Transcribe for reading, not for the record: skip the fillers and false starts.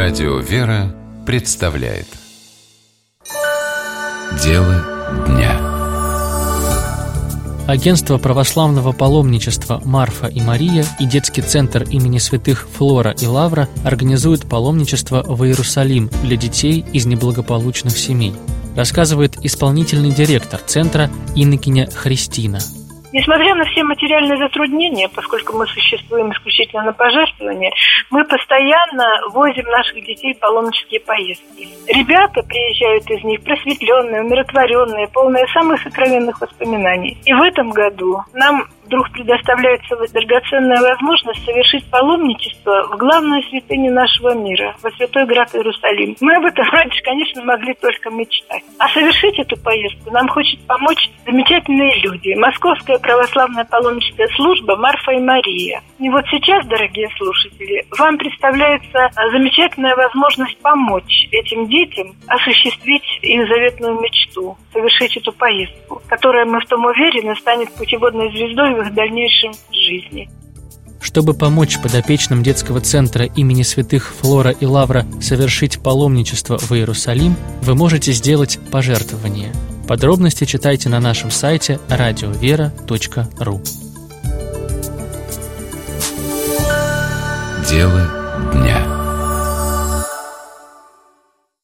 Радио «Вера» представляет Дело дня. Агентство православного паломничества «Марфа и Мария» и детский центр имени святых Флора и Лавра организуют паломничество в Иерусалим для детей из неблагополучных семей, рассказывает исполнительный директор центра инокиня Христина. Несмотря на все материальные затруднения, поскольку мы существуем исключительно на пожертвования, мы постоянно возим наших детей в паломнические поездки. Ребята приезжают из них просветленные, умиротворенные, полные самых сокровенных воспоминаний. И в этом году нам вдруг предоставляется драгоценная возможность совершить паломничество в главную святыню нашего мира, во святой град Иерусалим. Мы об этом раньше, конечно, могли только мечтать. А совершить эту поездку нам хочет помочь замечательные люди. Московская православная паломническая служба «Марфа и Мария». И вот сейчас, дорогие слушатели, вам представляется замечательная возможность помочь этим детям осуществить их заветную мечту, совершить эту поездку, которая, мы в том уверены, станет путеводной звездой в их дальнейшем жизни. Чтобы помочь подопечным детского центра имени святых Флора и Лавра совершить паломничество в Иерусалим, вы можете сделать пожертвование. Подробности читайте на нашем сайте radiovera.ru. Дело дня.